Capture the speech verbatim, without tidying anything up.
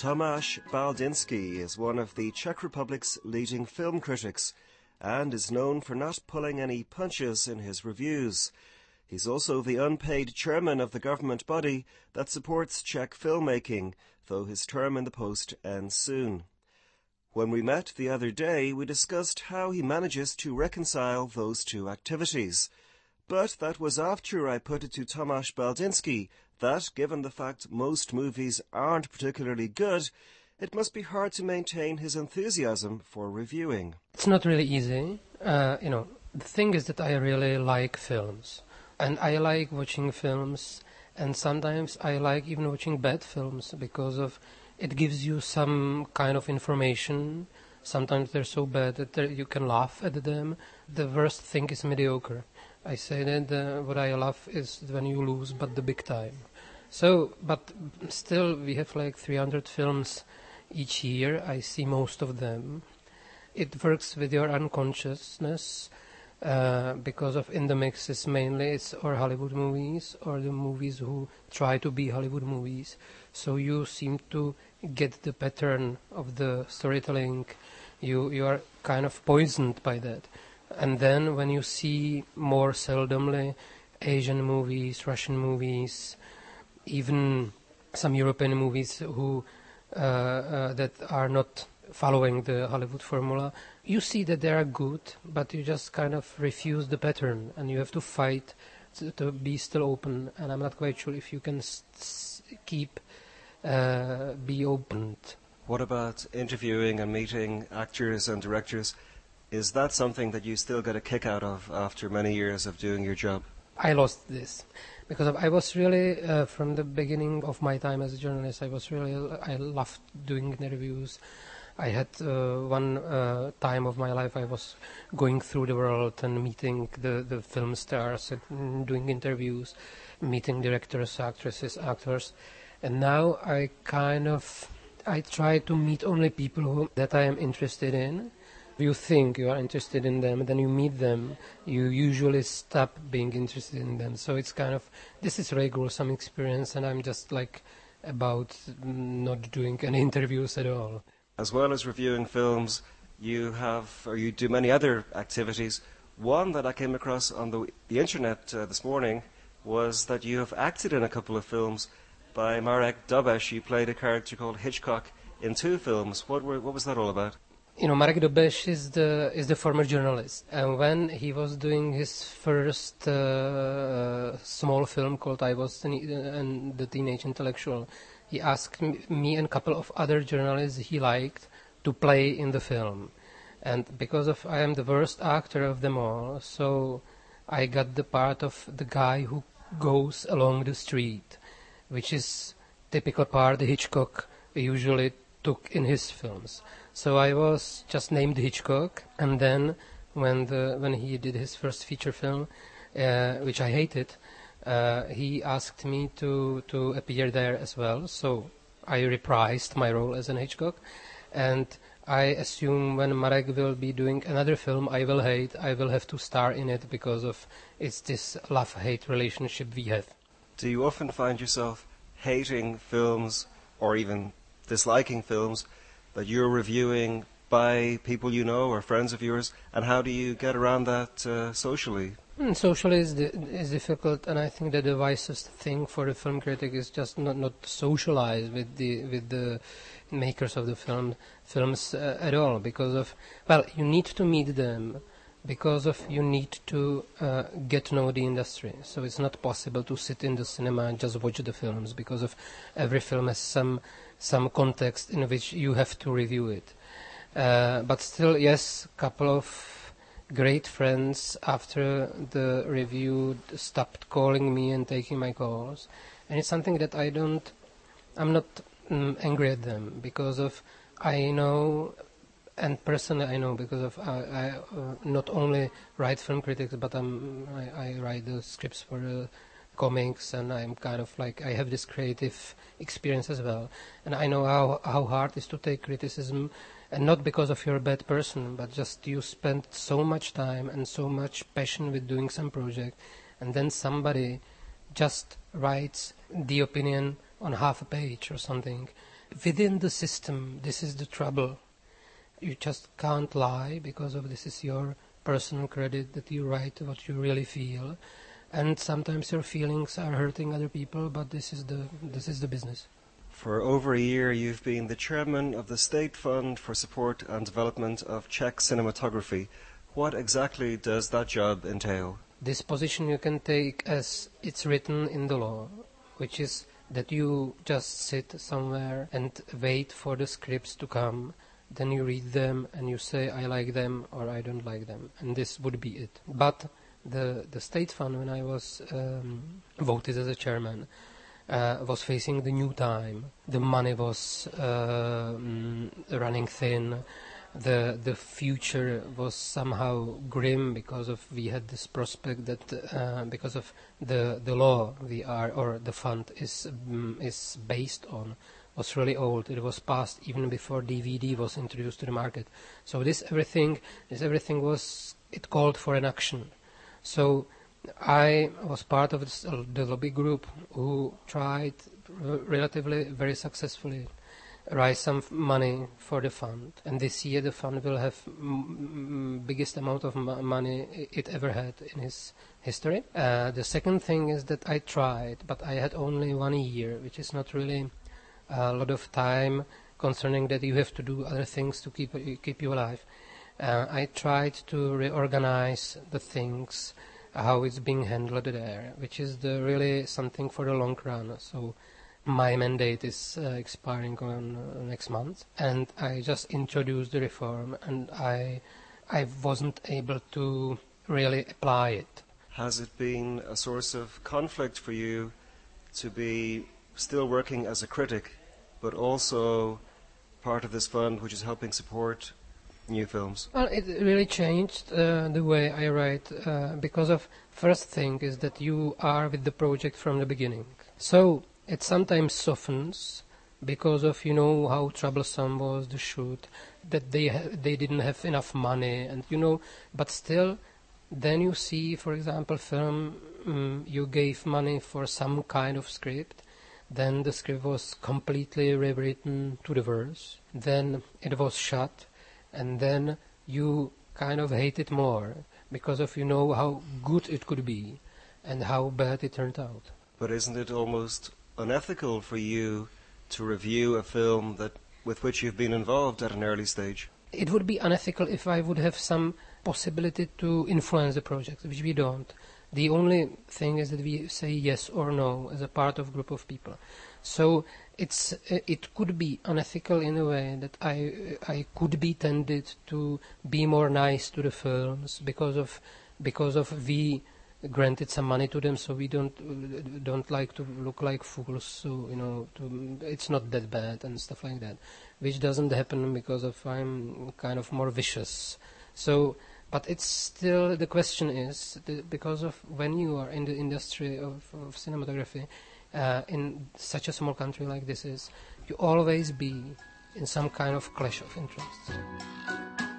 Tomáš Baldinský is one of the Czech Republic's leading film critics and is known for not pulling any punches in his reviews. He's also the unpaid chairman of the government body that supports Czech filmmaking, though his term in the post ends soon. When we met the other day, we discussed how he manages to reconcile those two activities. But that was after I put it to Tomáš Baldinský that, given the fact most movies aren't particularly good, it must be hard to maintain his enthusiasm for reviewing. It's not really easy. Uh, you know, the thing is that I really like films. And I like watching films, and sometimes I like even watching bad films because of it gives you some kind of information. Sometimes they're so bad that you can laugh at them. The worst thing is mediocre. I say that uh, what I love is when you lose, but the big time. So, but still we have like three hundred films each year. I see most of them. It works with your unconsciousness uh, because of in the mixes mainly it's or Hollywood movies or the movies who try to be Hollywood movies. So you seem to get the pattern of the storytelling. You you are kind of poisoned by that. And then when you see more seldomly Asian movies, Russian movies, even some European movies who uh, uh, that are not following the Hollywood formula, you see that they are good, but you just kind of refuse the pattern, and you have to fight to, to be still open. And I'm not quite sure if you can s- s- keep uh, be opened. What about interviewing and meeting actors and directors? Is that something that you still get a kick out of after many years of doing your job? I lost this because I was really, uh, from the beginning of my time as a journalist, I was really, I loved doing interviews. I had uh, one uh, time of my life I was going through the world and meeting the, the film stars and doing interviews, meeting directors, actresses, actors. And now I kind of, I try to meet only people who, that I am interested in. You think you are interested in them, and then you meet them, you usually stop being interested in them. So it's kind of, this is really gruesome experience, and I'm just like about not doing any interviews at all. As well as reviewing films, you have, or you do many other activities. One that I came across on the, the internet uh, this morning was that you have acted in a couple of films by Marek Dobeš. You played a character called Hitchcock in two films. What were, what was that all about? You know, Marek Dobeš is the is the former journalist, and when he was doing his first uh, small film called I Was the, and the Teenage Intellectual, he asked me and a couple of other journalists he liked to play in the film, and because of I am the worst actor of them all, so I got the part of the guy who goes along the street, which is typical part Hitchcock usually took in his films. So I was just named Hitchcock, and then when the when he did his first feature film, uh, which I hated, uh, he asked me to, to appear there as well. So I reprised my role as an Hitchcock, and I assume when Marek will be doing another film I will hate, I will have to star in it because of it's this love-hate relationship we have. Do you often find yourself hating films or even disliking films that you're reviewing by people you know or friends of yours, and how do you get around that uh, socially? Mm, socially is, di- is difficult, and I think that the wisest thing for a film critic is just not, not socialize with the with the makers of the film films uh, at all, because of, well, you need to meet them, because of you need to uh, get to know the industry. So it's not possible to sit in the cinema and just watch the films, because of every film has some some context in which you have to review it. Uh, but still, yes, a couple of great friends after the review stopped calling me and taking my calls. And it's something that I don't, I'm not mm, angry at them, because of I know, and personally I know, because of I, I uh, not only write film critics, but I'm, I, I write the scripts for the comics, and I'm kind of like, I have this creative experience as well, and I know how, how hard it is to take criticism, and not because of you're a bad person, but just you spend so much time and so much passion with doing some project, and then somebody just writes the opinion on half a page or something, within the system, this is the trouble. You just can't lie because of this is your personal credit that you write what you really feel, and sometimes your feelings are hurting other people, but this is the this is the business. For over a year, you've been the chairman of the State Fund for Support and Development of Czech Cinematography. What exactly does that job entail? This position you can take as it's written in the law, which is that you just sit somewhere and wait for the scripts to come. Then you read them and you say, I like them or I don't like them. And this would be it. But the, the State Fund, when I was um, voted as a chairman, uh, was facing the new time. The money was uh, mm, running thin. The the future was somehow grim because of we had this prospect that uh, because of the the law we are or the fund is um, is based on was really old. It was passed even before D V D was introduced to the market. So this everything this everything was it called for an action. So I was part of this, uh, the lobby group who tried r- relatively very successfully raise some f- money for the fund, and this year the fund will have m- m- biggest amount of m- money it ever had in its history. Uh, the second thing is that I tried, but I had only one year, which is not really a lot of time, concerning that you have to do other things to keep keep you alive. Uh, I tried to reorganize the things, how it's being handled there, which is the really something for the long run. So my mandate is uh, expiring on uh, next month, and I just introduced the reform, and I I wasn't able to really apply it. Has it been a source of conflict for you to be still working as a critic, but also part of this fund which is helping support new films? Well, it really changed uh, the way I write, uh, because of first thing is that you are with the project from the beginning. So it sometimes softens because of, you know, how troublesome was the shoot, that they ha- they didn't have enough money, and you know, but still, then you see, for example, film um, you gave money for some kind of script, then the script was completely rewritten to the verse, then it was shot, and then you kind of hate it more because of, you know, how good it could be and how bad it turned out. But isn't it almost unethical for you to review a film that with which you've been involved at an early stage? It would be unethical if I would have some possibility to influence the project, which we don't. The only thing is that we say yes or no as a part of a group of people. So it's it could be unethical in a way that I I could be tended to be more nice to the films because of because of we granted some money to them, so we don't don't like to look like fools. So you know, to, it's not that bad and stuff like that, which doesn't happen because of I'm kind of more vicious. So, but it's still the question is the, because of when you are in the industry of, of cinematography, uh, in such a small country like this is, you always be in some kind of clash of interests.